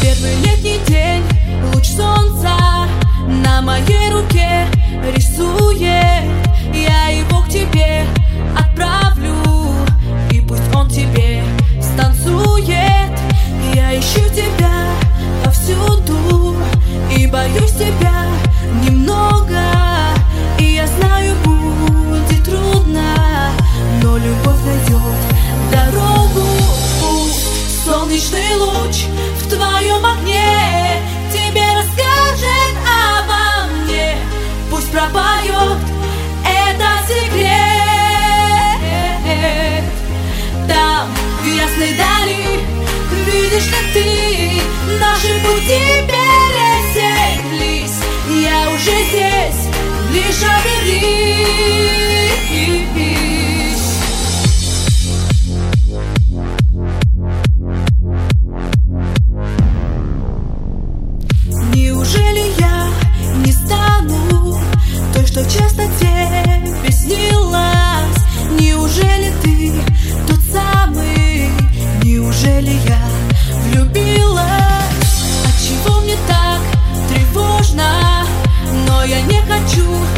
Первый летний день, луч солнца на моей руке рисует. Я его к тебе отправлю, и пусть он тебе станцует. Я ищу тебя повсюду и боюсь тебя немного. И я знаю, будет трудно, но любовь найдет дорогу. Пусть солнечный луч в твоем окне тебе расскажет обо мне. Пусть пропоет этот секрет. Там, в ясной дали, видишь ли ты, наши пути пересеклись. Я уже здесь, лишь оберись. Неужели я не стану той, что часто тебе снилась? Неужели ты тот самый? Неужели я влюбилась? Отчего мне так тревожно? Но я не хочу